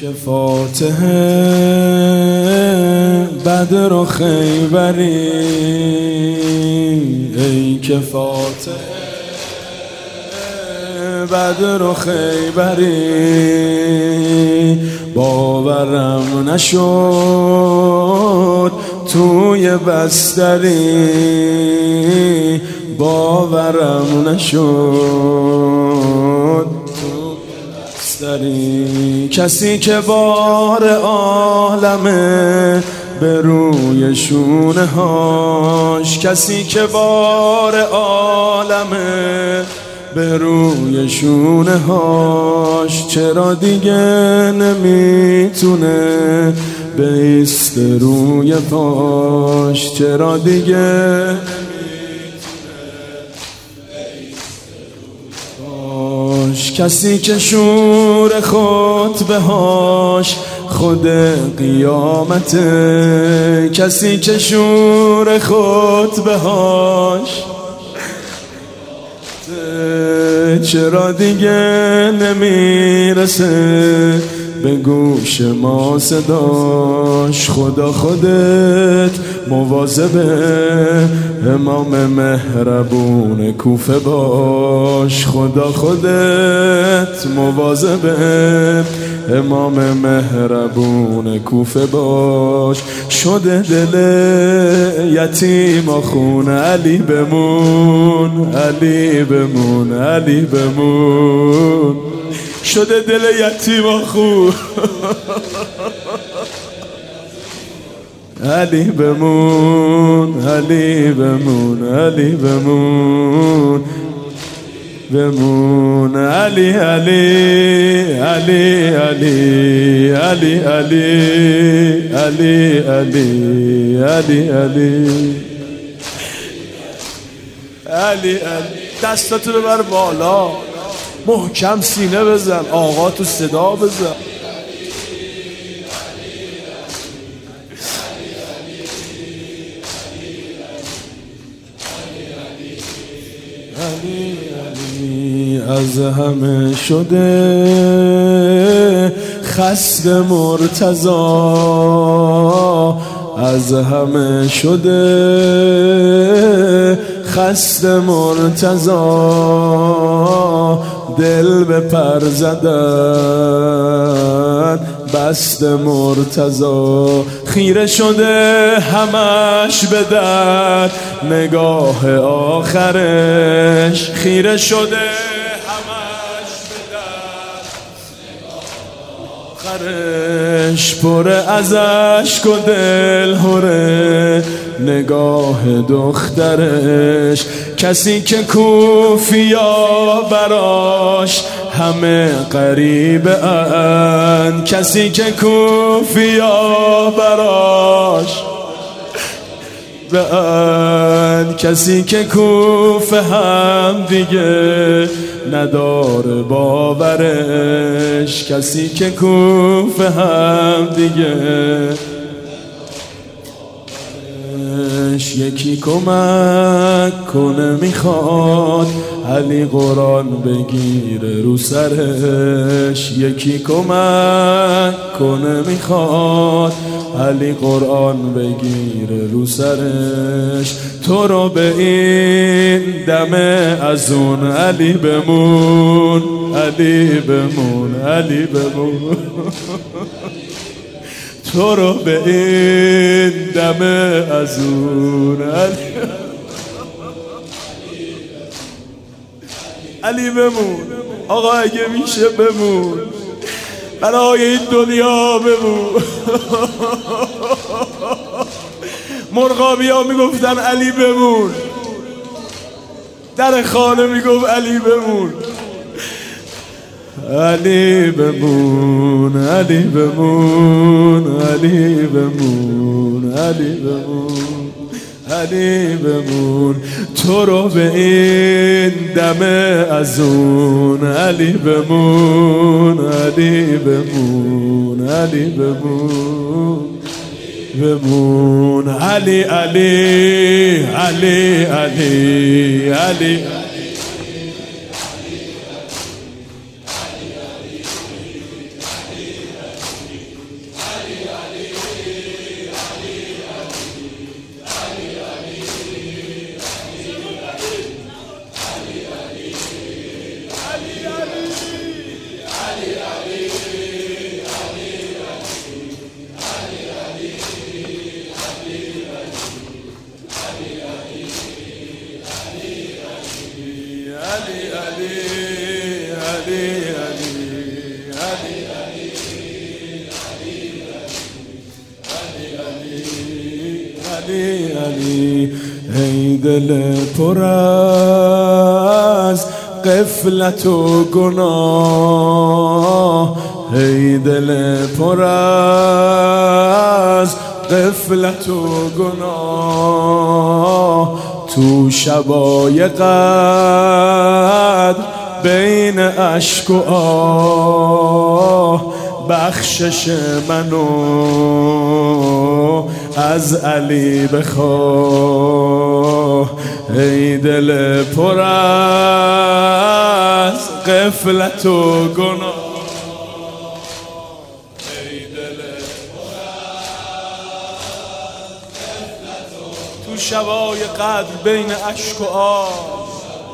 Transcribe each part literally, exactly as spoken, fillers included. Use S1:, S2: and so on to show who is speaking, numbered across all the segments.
S1: که فاتح بدر و خیبری، ای که فاتح بدر و خیبری، باورم نشد توی بستری، باورم نشد بستری. کسی که بار عالمه به روی شونه هاش، کسی که بار عالمه به روی شونه هاش، چرا دیگه نمیتونه بیست روی پاش، چرا دیگه نمیتونه بیست روی پاش. کسی که شور خطبه هاش خود قیامته، کسی که شور خطبه هاش چرا دیگه نمیرسه به گوش ما صداش. خدا خودت مواظب امام مهربون کوفه باش، خدا خودت مواظب امام مهربون کوفه باش. شده دل یتیم خون علی بمون، علی بمون، علی بمون. شده دل یتیم خون علی بمون، علی بمون، علی بمون، بمون. علی علی علی علی علی علی علی علی علی علی علی علی. دستاتو ببر بالا، محکم سینه بزن، آقا تو صدا بزن. علی علی از همه شده خست مرتضا، از همه شده خست مرتضا، دل به پر زدن بست مرتضا. خیره شده همش به در نگاه آخرش، خیره شده همش به در نگاه آخرش، پر از اشک و دل هره نگاه دخترش. کسی که کوفیا براش همه غریبه اند، کسی که کوفیا براش بند، کسی که کوفه هم دیگه نداره باورش، کسی که کوفه هم دیگه یکی کمک کنه میخواد علی قرآن بگیره رو سرش، یکی کمک کنه میخواد علی قرآن بگیره رو سرش. تو رو به این دمه از اون علی بمون، علی بمون، علی بمون. تو رو به این دمه از اون علی علی بمون. آقا اگه میشه بمون، برای این دنیا بمون. مرغابی ها میگفتن علی بمون، در خانه میگفت علی بمون. علی بمون، علی بمون، علی بمون، علی بمون، علی بمون. تو رو به این دمه از اون علی بمون، علی بمون، علی بمون، بمون. علی علی علی علی علی علی علی ای دل پر از غفلت و گناه، ای دل پر از غفلت و گناه، تو شبای قدر بین اشک و آه، بخشش منو از علی بخواه. ای دل پر از غفلت و گناه، ای دل پر از غفلت و تو شبای قدر بین اشک و آه،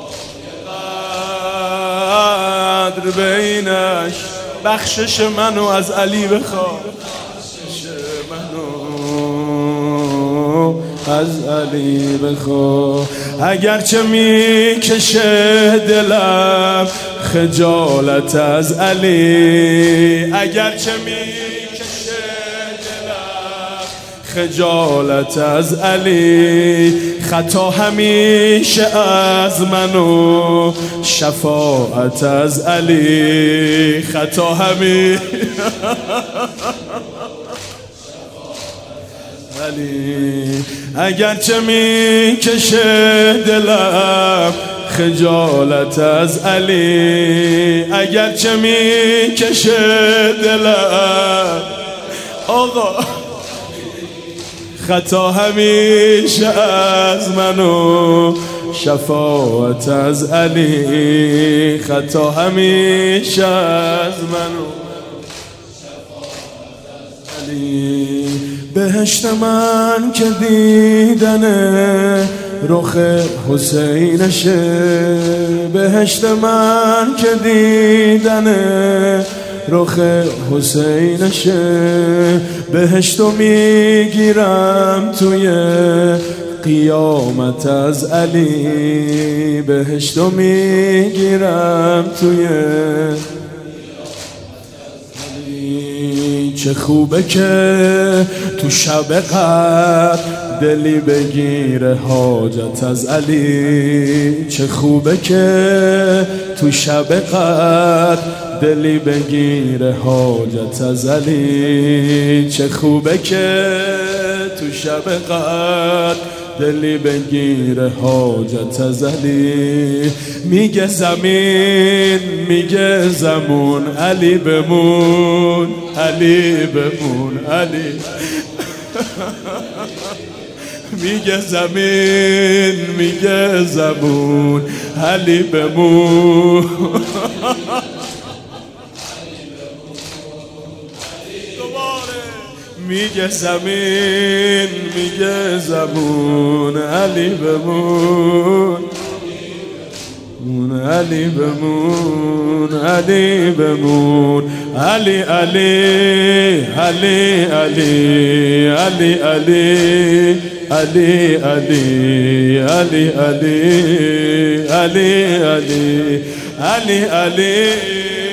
S1: قدر بین اشک، بخشش منو از علی بخواه، بخشش منو از علی بخواه. اگرچه میکشه دلم خجالت از علی، اگرچه میکشه دلم خجالت از علی، خطا همیشه از منو شفاعت از علی، خطا همیشه علی. اگرچه میکشه دلم خجالت از علی، اگرچه میکشه دلم آقا خطا همیشه از منو شفاعت از علی، خطا همیشه از منو علی. بهشت من که دیدنه رخ حسینشه، بهشت من که دیدنه رخ حسینشه، بهشتو میگیرم توی قیامت از علی، بهشتو میگیرم توی علی. چه خوبه که تو شب قدر دلی بگیره حاجت از علی، چه خوبه که تو شب قدر دلی بگیره حاجت از علی، چه خوبه که تو شب قدر دلی بگیره حاجت از علی. میگه زمین میگه زمون علی بمون، علی بمون علی میگه زمین میگه زمون علی بمون میگه زمین میگه زمون علی بمون، علی بمون علی بمون علی علی علی علی علی علی علی علی علی علی علی علی علی علی